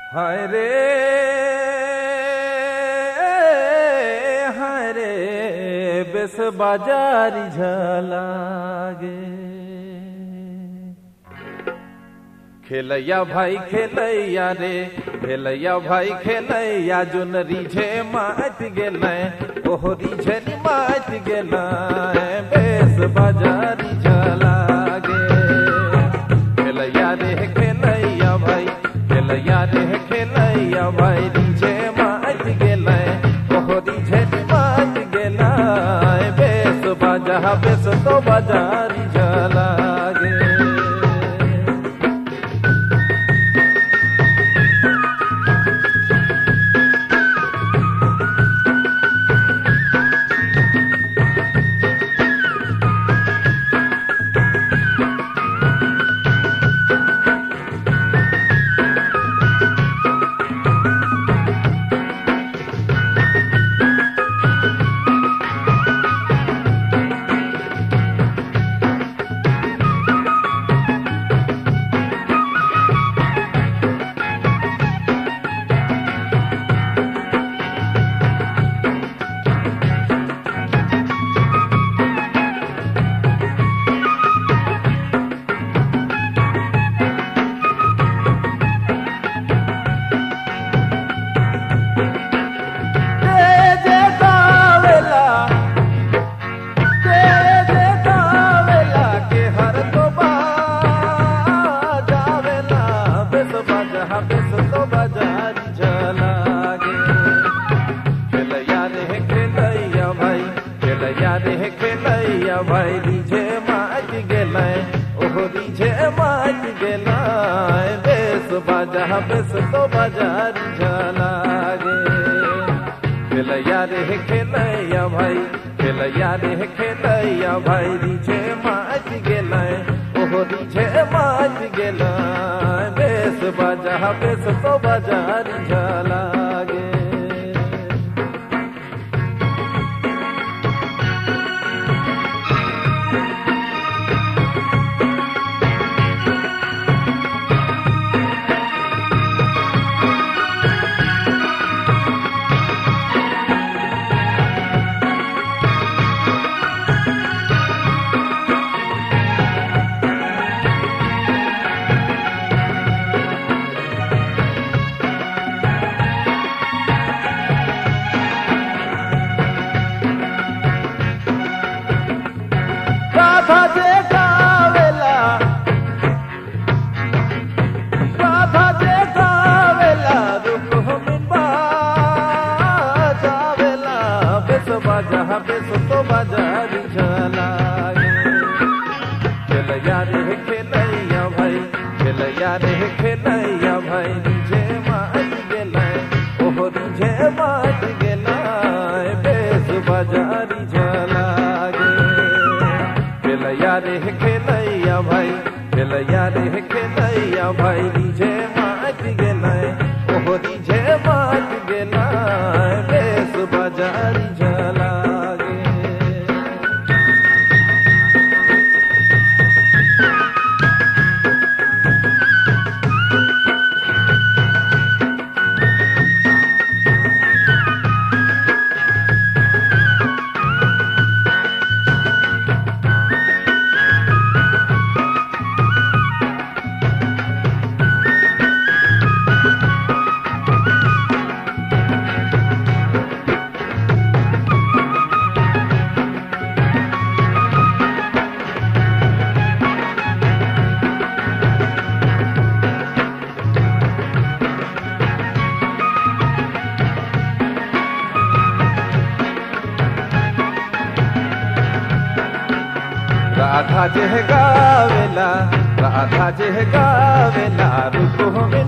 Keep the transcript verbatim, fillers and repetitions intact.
हाय रे हाय रे बेस बाजारी झलागे खेलैया भाई खेलैया रे खेलैया भाई खेलैया जोन रिझे मात गेलै ओहो रिझे मात गेलै बेस बाजारी झलागे खेलैया रे खेलैया भाई खेलैया रे खेलैया भाई रिझे मात गेलै ओहो रिझे मात गेलै बेस बाजा बेस तो बाजारी झलागे खेलैया भाई रिझे मात गेलै ओहो रिझे मात गेलै बेस बाजा बेस तो बाजारी झलागे खेलैया रे खेलैया भाई खेलैया रे खेलैया भाई रिझे मात गेलै ओहो रिझे मात गेलै बेस बाजा बेस तो बाजारी झलागे राधा जे गावेला राधा जे गावेला रुक हम बाजावेला बेस बाजा बेस तो बाजारी झलागे खेलैया रे खेलैया भाई खेलैया रे खेलैया भाई रिझे मात गेलै ओहो रिझे मात गेलै बेस बाजारी झलागे खेलैया रे खेलैया भाई खेलैया रे खेलैया भाई रिझे मात गेलै ओहो रिझे मात गेलै बेस बाजारी झलागे राधा जे गावेला राधा जे गावेला रुको